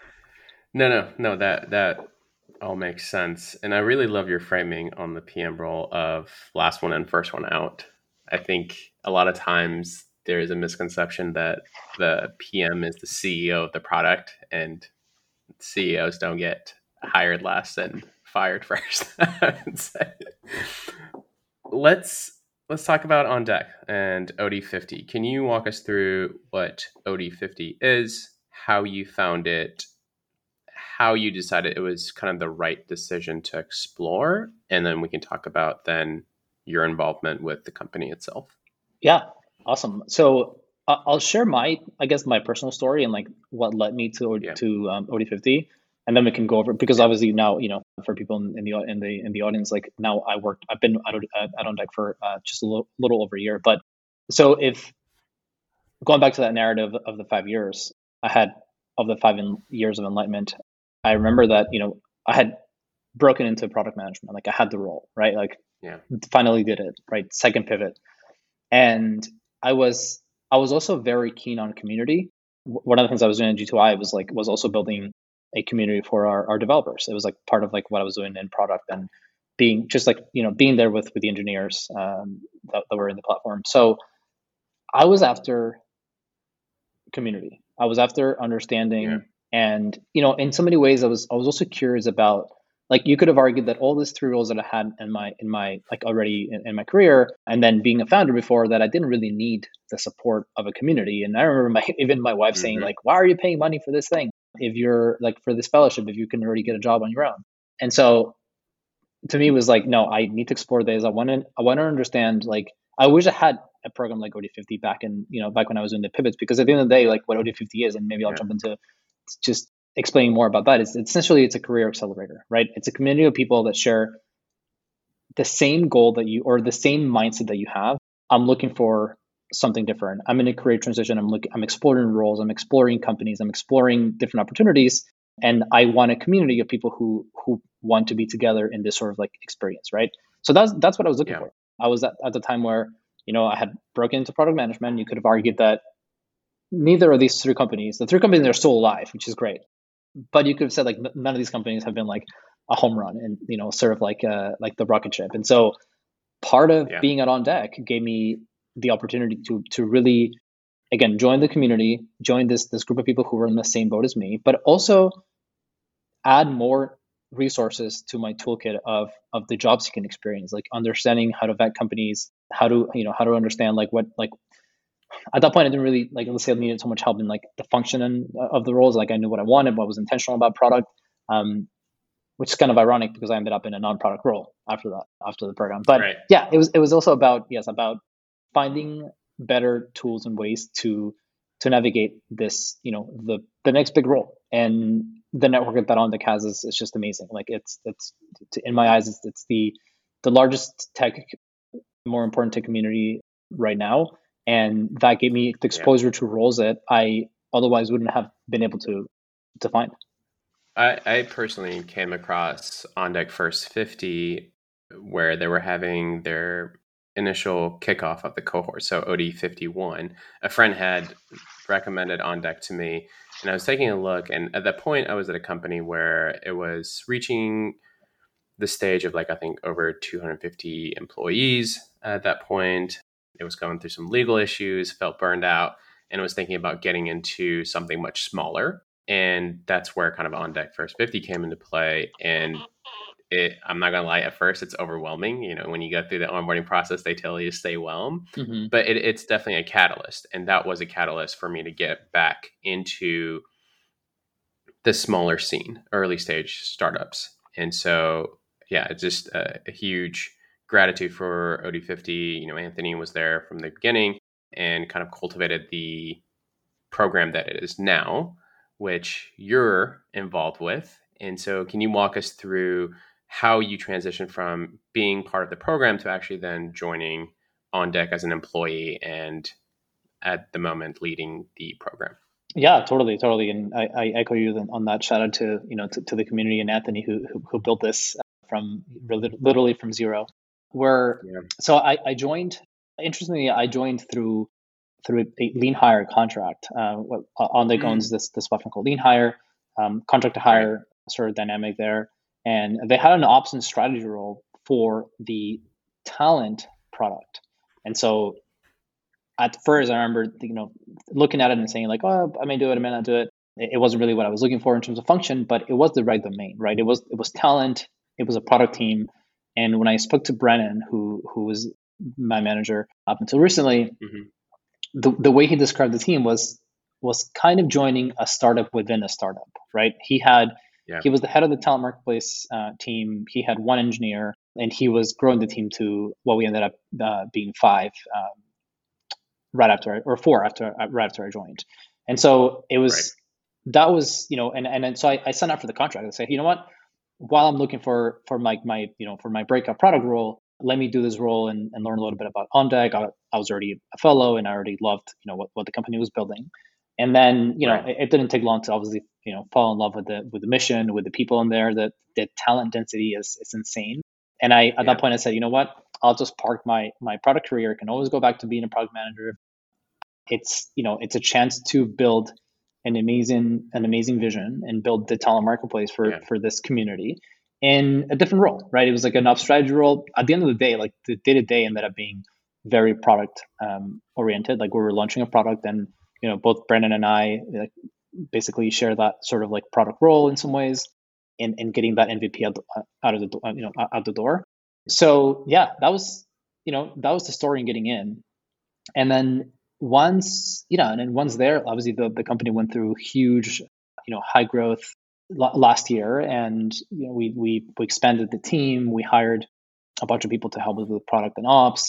No, no, no. That that all makes sense, and I really love your framing on the P M role of last one in, first one out. I think a lot of times there is a misconception that the P M is the C E O of the product, and C E Os don't get hired last and fired first. let's let's talk about On Deck and O D fifty. Can you walk us through what O D fifty is, how you found it, how you decided it was kind of the right decision to explore, and then we can talk about then your involvement with the company itself. Yeah, awesome. So uh, I'll share my I guess my personal story and like what led me to Yeah. to um, O D fifty, and then we can go over, because Yeah. obviously now you know for people in the in the in the audience, like now I worked I've been at, at On Deck for uh, just a little, little over a year. But so if going back to that narrative of the five years I had of the five in, years of enlightenment, I remember that you know I had broken into product management. Like I had the role, right? Like Yeah. finally did it, right? Second pivot. And I was I was also very keen on community. One of the things I was doing at G two I was like was also building a community for our, our developers. It was like part of like what I was doing in product, and being just like you know being there with with the engineers um, that, that were in the platform. So I was after community. I was after Yeah. understanding, and you know, in so many ways, I was I was also curious about, like, you could have argued that all these three roles that I had in my in my like already in, in my career, and then being a founder before that, I didn't really need the support of a community. And I remember my even my wife saying Mm-hmm. like, "Why are you paying money for this thing if you're like for this fellowship if you can already get a job on your own?" And so to me, it was like, no, I need to explore this. I want to I want to understand. Like, I wish I had a program like O D fifty back in, you know, back when I was doing the pivots, because at the end of the day, like what O D fifty is, and maybe I'll Yeah. jump into just explaining more about that, is essentially it's a career accelerator, right? It's a community of people that share the same goal that you, or the same mindset that you have. I'm looking for something different. I'm in a career transition. I'm looking, I'm exploring roles. I'm exploring companies. I'm exploring different opportunities. And I want a community of people who who want to be together in this sort of like experience, right? So that's that's what I was looking Yeah. for. I was at, at the time where, you know, I had broken into product management. You could have argued that neither of these three companies, the three companies are still alive, which is great. But you could have said like none of these companies have been like a home run and, you know, sort of like uh like the rocket ship. And so part of Yeah. being at On Deck gave me the opportunity to to really, again, join the community, join this this group of people who were in the same boat as me, but also add more resources to my toolkit of of the job seeking experience, like understanding how to vet companies, how to, you know, how to understand like what, like at that point I didn't really, like, let's say I needed so much help in like the function of the roles. Like I knew what I wanted, what was intentional about product, um, which is kind of ironic because I ended up in a non-product role after that, after the program. But Right. yeah, it was it was also about, yes, about finding better tools and ways to to navigate this, you know, the the next big role. And the network that OnDeck has is, is just amazing. Like it's it's in my eyes, it's, it's the the largest tech, more important tech community right now, and that gave me the Yeah. exposure to roles that I otherwise wouldn't have been able to to find. I, I personally came across OnDeck First fifty where they were having their initial kickoff of the cohort, so O D fifty-one. A friend had recommended OnDeck to me, and I was taking a look. And at that point, I was at a company where it was reaching the stage of like, I think, over two hundred fifty employees at that point. It was going through some legal issues, felt burned out, and was thinking about getting into something much smaller. And that's where kind of OnDeck First fifty came into play. And it, I'm not going to lie, at first it's overwhelming. You know, when you go through the onboarding process, they tell you to stay warm, Mm-hmm. but it, it's definitely a catalyst. And that was a catalyst for me to get back into the smaller scene, early stage startups. And so, yeah, it's just a, a huge gratitude for O D fifty. You know, Anthony was there from the beginning and kind of cultivated the program that it is now, which you're involved with. And so, can you walk us through how you transition from being part of the program to actually then joining OnDeck as an employee and at the moment leading the program? Yeah, totally, totally, and I, I echo you on that. Shout out to, you know, to, to the community and Anthony who who, who built this from really, literally from zero. Where Yeah. so I, I joined. Interestingly, I joined through through a lean hire contract. Uh, what OnDeck Mm. owns this this platform called Lean Hire, um, contract to hire Right. sort of dynamic there, and they had an ops and strategy role for the talent product, and so at first, I remember, you know, looking at it and saying like, "Oh, I may do it, I may not do it." It wasn't really what I was looking for in terms of function, but it was the right domain, right? It was it was talent. It was a product team. And when I spoke to Brennan, who who was my manager up until recently, Mm-hmm. the the way he described the team was was kind of joining a startup within a startup, right? He had Yeah. he was the head of the talent marketplace uh, team. He had one engineer, and he was growing the team to what we ended up uh, being five. Um, right after I, or four after right after I joined. And so it was Right. that was, you know, and and, and so I, I signed up for the contract. I said, you know what, while I'm looking for for my my you know for my breakout product role, let me do this role and, and learn a little bit about OnDeck. I, I was already a fellow and I already loved, you know, what, what the company was building. And then, you know, Right. it, it didn't take long to obviously, you know, fall in love with the with the mission, with the people in there. The the talent density is is insane. And I at Yeah. that point I said, you know what, I'll just park my my product career. I can always go back to being a product manager. It's, you know, it's a chance to build an amazing an amazing vision and build the talent marketplace for Yeah. for this community in a different role, right? It was like an ops strategy role. At the end of the day, like the day to day ended up being very product um, oriented. Like we were launching a product, and, you know, both Brendan and I like, basically share that sort of like product role in some ways, in, in getting that M V P out, the, out of the do- you know out the door. So yeah, that was, you know, that was the story in getting in. And then once, you know, and then once there, obviously the, the company went through huge, you know, high growth l- last year. And, you know, we, we, we expanded the team. We hired a bunch of people to help us with product and ops.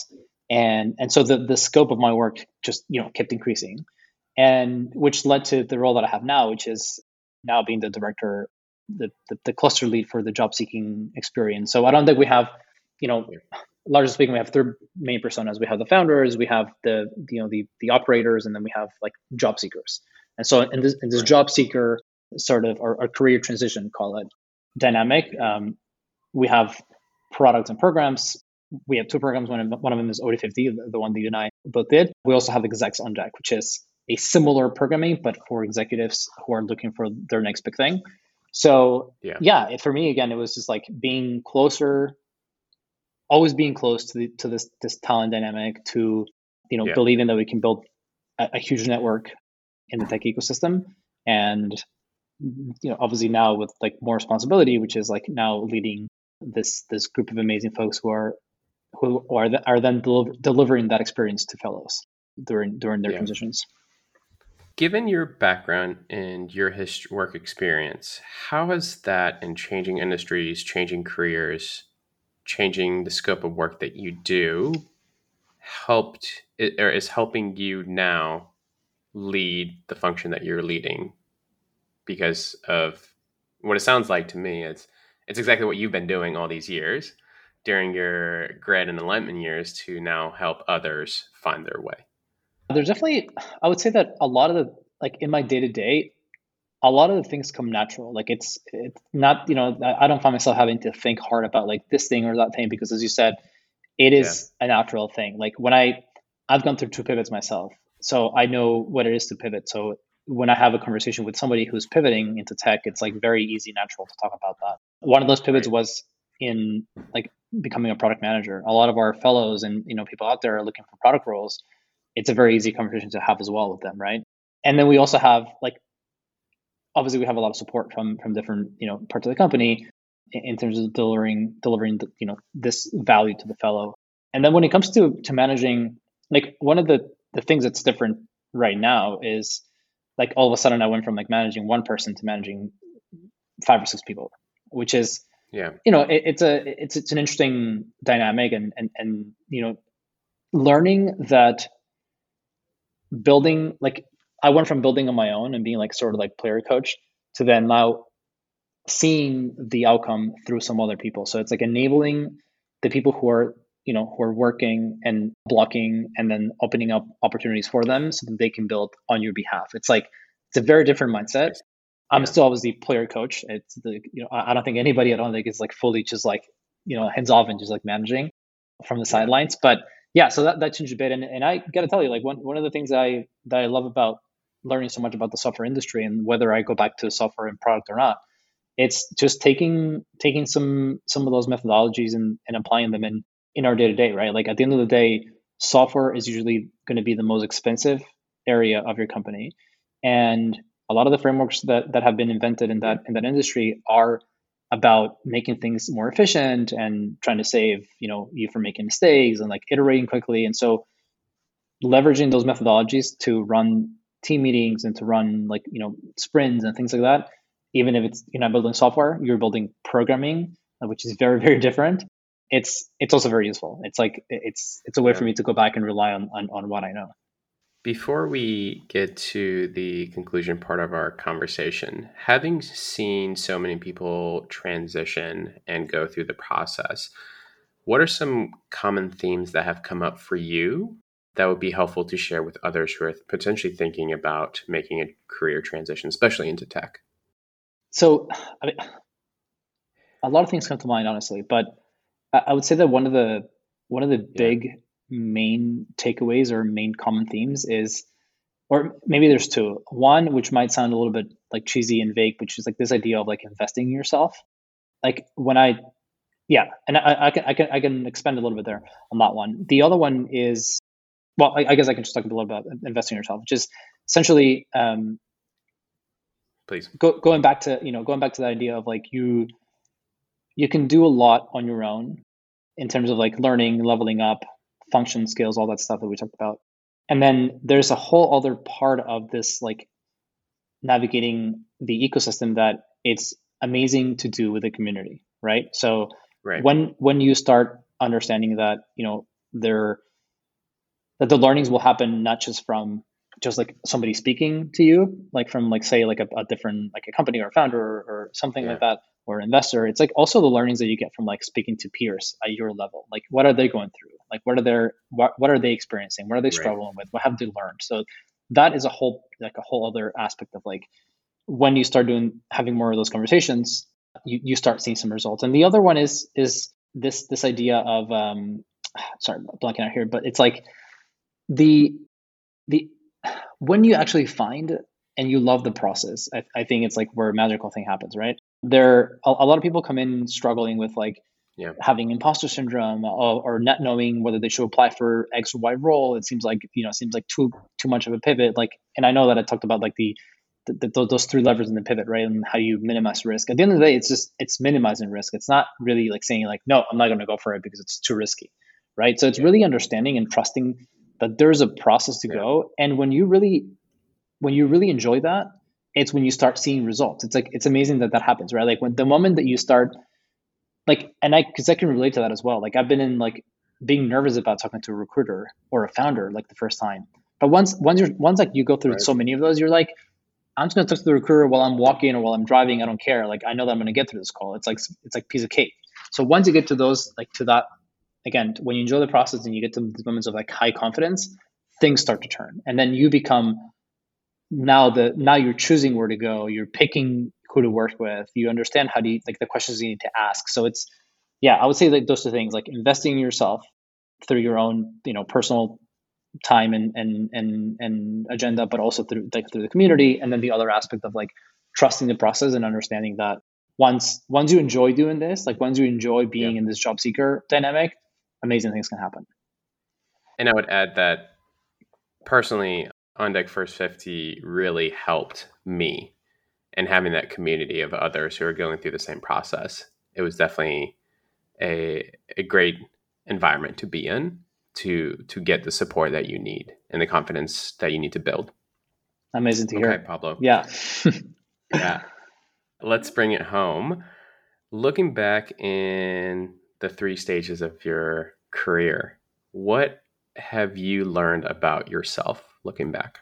And and so the the scope of my work just, you know, kept increasing, and which led to the role that I have now, which is now being the director, the the, the cluster lead for the job seeking experience. So I don't think we have, you know, largely speaking, we have three main personas. We have the founders, we have the, you know, the the operators, and then we have like job seekers. And so in this in this job seeker sort of, or, or career transition, call it, dynamic, um, we have products and programs. We have two programs. One of, one of them is O D fifty, the, the one that you and I both did. We also have Execs on Deck, which is a similar programming, but for executives who are looking for their next big thing. So yeah, yeah it, for me, again, it was just like being closer, always being close to the, to this this talent dynamic, to, you know, yeah. believing that we can build a, a huge network in the tech ecosystem. And, you know, obviously now with like more responsibility, which is like now leading this this group of amazing folks who are who are the, are then del- delivering that experience to fellows during during their yeah. transitions. Given your background and your hist- work experience, how has that in changing industries, changing careers, changing the scope of work that you do helped or is helping you now lead the function that you're leading? Because of what it sounds like to me, it's it's exactly what you've been doing all these years during your grad and alignment years to now help others find their way. There's definitely, I would say that a lot of the, like in my day to day, a lot of the things come natural. Like it's it's not, you know, I don't find myself having to think hard about like this thing or that thing, because as you said, it is yeah. a natural thing. Like when I, I've gone through two pivots myself, so I know what it is to pivot. So when I have a conversation with somebody who's pivoting into tech, it's like very easy, natural to talk about that. One of those pivots right. was in like becoming a product manager. A lot of our fellows and, you know, people out there are looking for product roles. It's a very easy conversation to have as well with them, right? And then we also have like, obviously we have a lot of support from from different, you know, parts of the company in, in terms of delivering delivering the, you know, this value to the fellow. And then when it comes to to managing, like one of the the things that's different right now is like all of a sudden I went from like managing one person to managing five or six people, which is yeah, you know, it, it's a it's it's an interesting dynamic, and and and you know, learning that building, like I went from building on my own and being like sort of like player coach to then now seeing the outcome through some other people. So it's like enabling the people who are, you know, who are working and blocking and then opening up opportunities for them so that they can build on your behalf. It's like, it's a very different mindset. I'm yeah. still obviously player coach. It's the, you know, I don't think anybody, I don't think is like fully just like, you know, hands off and just like managing from the yeah. sidelines. But yeah, so that, that changed a bit. And, and I got to tell you, like one, one of the things that I, that I love about learning so much about the software industry, and whether I go back to software and product or not, it's just taking, taking some, some of those methodologies and, and applying them in, in our day to day, right? Like at the end of the day, software is usually going to be the most expensive area of your company. And a lot of the frameworks that, that have been invented in that, in that industry are about making things more efficient and trying to save, you know, you from making mistakes and like iterating quickly. And so leveraging those methodologies to run team meetings and to run like, you know, sprints and things like that, even if it's, you're not building software, you're building programming, which is very, very different. It's, it's also very useful. It's like, it's, it's a way yeah. for me to go back and rely on, on, on what I know. Before we get to the conclusion part of our conversation, having seen so many people transition and go through the process, what are some common themes that have come up for you that would be helpful to share with others who are potentially thinking about making a career transition, especially into tech? So, I mean, a lot of things come to mind, honestly, but I would say that one of the one of the big yeah. main takeaways or main common themes is, or maybe there's two. One, which might sound a little bit like cheesy and vague, which is like this idea of like investing in yourself. Like when I, yeah, and I, I can I can I can expand a little bit there on that one. The other one is, well, I, I guess I can just talk a little about investing in yourself, which is essentially, um, please go, going back to you know going back to the idea of like you you can do a lot on your own in terms of like learning, leveling up, function skills, all that stuff that we talked about. And then there's a whole other part of this, like navigating the ecosystem, that it's amazing to do with the community, right? So right. when when you start understanding that, you know, there that the learnings will happen not just from just like somebody speaking to you, like from like say like a, a different like a company or a founder or, or something Yeah. like that, or an investor. It's like also the learnings that you get from like speaking to peers at your level. Like what are they going through? Like what are their what what are they experiencing? What are they Right. struggling with? What have they learned? So that is a whole like a whole other aspect of like when you start doing having more of those conversations, you, you start seeing some results. And the other one is is this this idea of um sorry, blanking out here, but it's like the the when you actually find and you love the process, I, I think it's like where a magical thing happens, right? There a, a lot of people come in struggling with like Yeah. having imposter syndrome or, or not knowing whether they should apply for X or Y role. It seems like you know, it seems like too too much of a pivot. Like, and I know that I talked about like the, the, the those three levers in the pivot, right? And how you minimize risk. At the end of the day, it's just it's minimizing risk. It's not really like saying like, no, I'm not going to go for it because it's too risky, right? So it's Yeah. really understanding and trusting that there's a process to Yeah. go. And when you really when you really enjoy that, it's when you start seeing results. It's like it's amazing that that happens, right? Like when the moment that you start like, and I, cause I can relate to that as well. Like I've been in like being nervous about talking to a recruiter or a founder like the first time. But once, once you're, once like you go through Right. so many of those, you're like, I'm just gonna talk to the recruiter while I'm walking or while I'm driving. I don't care. Like I know that I'm gonna get through this call. It's like, it's like piece of cake. So once you get to those, like to that, again, when you enjoy the process and you get to these moments of like high confidence, things start to turn. And then you become now the, now you're choosing where to go. You're picking who to work with. You understand how to, like the questions you need to ask. So it's, yeah, I would say like those two things, like investing in yourself through your own, you know, personal time and and and and agenda, but also through like through the community. And then the other aspect of like trusting the process and understanding that once once you enjoy doing this, like once you enjoy being Yeah. in this job seeker dynamic, amazing things can happen. And I would add that personally, On Deck First fifty really helped me in having that community of others who are going through the same process. It was definitely a a great environment to be in to to get the support that you need and the confidence that you need to build. Amazing to Okay, hear. Pablo. Yeah. Yeah. Let's bring it home. Looking back in the three stages of your career, what have you learned about yourself looking back?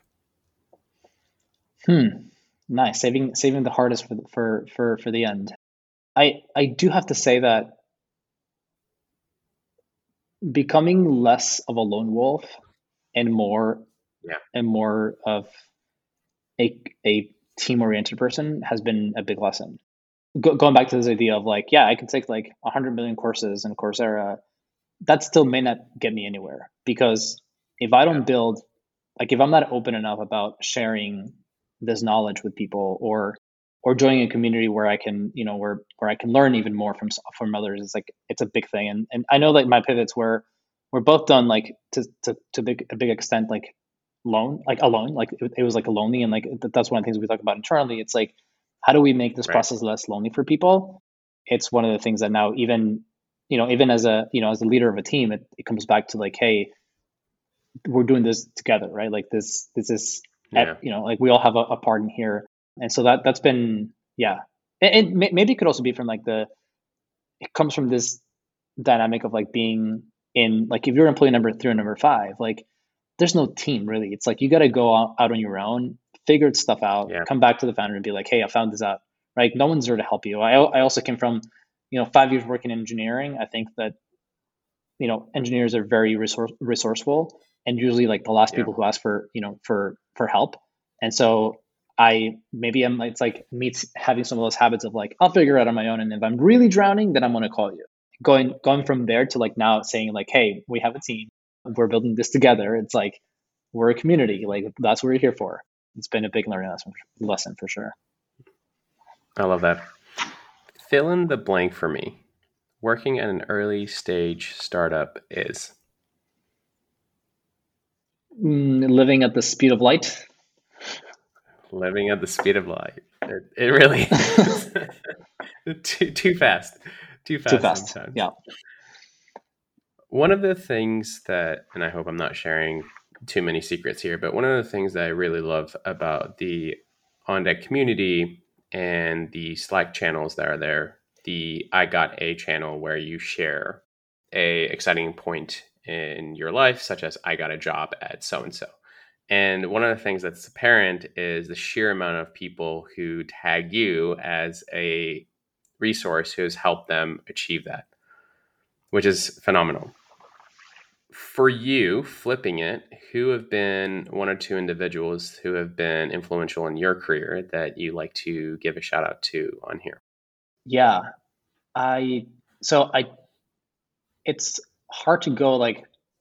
Hmm. Nice. Saving saving the hardest for for for for the end. I I do have to say that becoming less of a lone wolf and more Yeah. and more of a a team oriented person has been a big lesson. Go, going back to this idea of like, yeah, I can take like a hundred million courses in Coursera. That still may not get me anywhere because if I Yeah. don't build, like, if I'm not open enough about sharing this knowledge with people or or joining a community where I can, you know, where where I can learn even more from from others, it's like it's a big thing. And and I know like my pivots were were both done like to to to big a big extent like alone, like alone, like it, it was like a lonely and like that's one of the things we talk about internally. It's like how do we make this Right. process less lonely for people? It's one of the things that now even you know even as a you know as a leader of a team, it, it comes back to like, hey, we're doing this together, right? Like this this is Yeah. at, you know like we all have a, a part in here, and so that that's been yeah, and, and may, maybe it could also be from like the it comes from this dynamic of like being in like if you're employee number three or number five, like there's no team really. It's like you got to go out, out on your own, figure stuff out, Yeah. come back to the founder and be like, hey, I found this out. Right? No one's there to help you. I I also came from you know five years working in engineering. I think that you know engineers are very resource, resourceful and usually like the last Yeah. people who ask for you know for for help. And so I maybe I'm it's like me having some of those habits of like I'll figure it out on my own, and if I'm really drowning then I'm going to call you. Going going from there to like now saying like, hey, we have a team, we're building this together. It's like we're a community, like that's what we're here for. It's been a big learning lesson lesson for sure. I love that. Fill in the blank for me. Working at an early stage startup is Mm, living at the speed of light. living at the speed of light. It, it really is. too, too fast. Too Too fast fast. sometimes. Yeah. One of the things that, and I hope I'm not sharing too many secrets here, but one of the things that I really love about the On Deck community and the Slack channels that are there, the I Got A channel where you share a exciting point in your life, such as I got a job at so-and-so. And one of the things that's apparent is the sheer amount of people who tag you as a resource who has helped them achieve that, which is phenomenal. For you, flipping it, who have been one or two individuals who have been influential in your career that you like to give a shout out to on here? Yeah, I, so I, it's hard to go like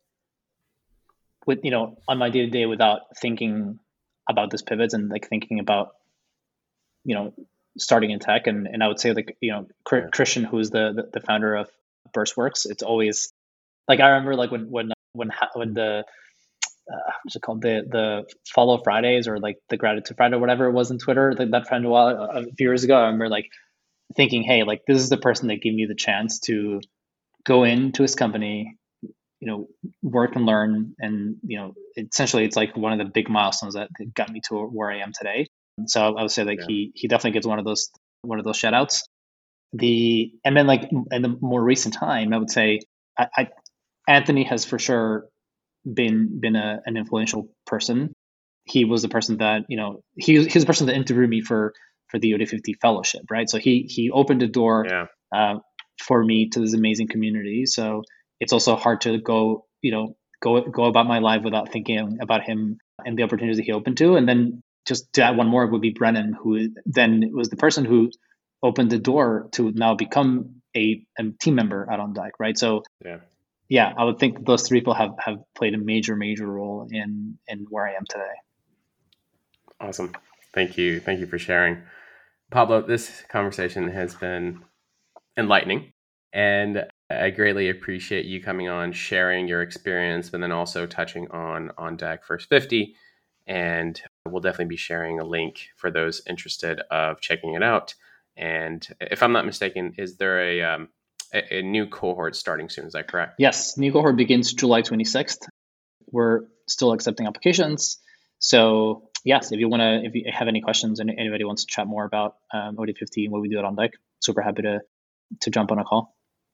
with, you know, on my day to day without thinking about this pivots and like thinking about, you know, starting in tech. And, and I would say like, you know, Christian, who's the, the, the founder of Burstworks, it's always like, I remember like when, when, when, when the, uh, what's it called? The, the follow Fridays or like the gratitude Friday or whatever it was in Twitter, like that friend a while, a few years ago, I remember like thinking, hey, like this is the person that gave me the chance to go into his company, you know, work and learn. And, you know, essentially it's like one of the big milestones that got me to where I am today. So I would say like yeah. he, he definitely gets one of those, one of those shout outs. The, and then like in the more recent time, I would say I, I Anthony has for sure been, been a, an influential person. He was the person that, you know, he, he was the person that interviewed me for, for the O D fifty fellowship. Right. So he, he opened the door yeah. uh, for me to this amazing community. So it's also hard to go, you know, go, go about my life without thinking about him and the opportunities that he opened to. And then just to add one more would be Brennan, who then was the person who opened the door to now become a, a team member at OnDeck, right? So yeah, yeah, I would think those three people have, have played a major, major role in, in where I am today. Awesome. Thank you. Thank you for sharing. Pablo, this conversation has been enlightening, and I greatly appreciate you coming on, sharing your experience, but then also touching on OnDeck First fifty. And we'll definitely be sharing a link for those interested of checking it out. And if I'm not mistaken, is there a, um, a, a new cohort starting soon? Is that correct? Yes, new cohort begins July twenty-sixth. We're still accepting applications. So yes, if you want to, if you have any questions and anybody wants to chat more about um, O D fifty and what we do at OnDeck, super happy to to jump on a call.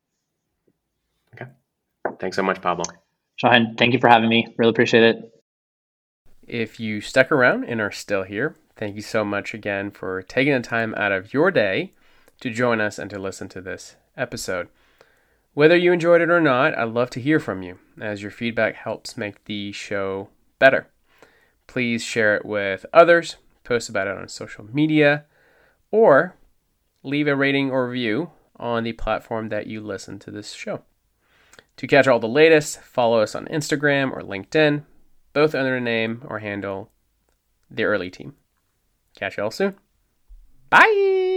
Okay. Thanks so much, Pablo. Shahan, thank you for having me. Really appreciate it. If you stuck around and are still here, thank you so much again for taking the time out of your day to join us and to listen to this episode. Whether you enjoyed it or not, I'd love to hear from you, as your feedback helps make the show better. Please share it with others, post about it on social media, or leave a rating or review on the platform that you listen to this show. To catch all the latest, follow us on Instagram or LinkedIn, both under the name or handle The Early Team. Catch you all soon. Bye!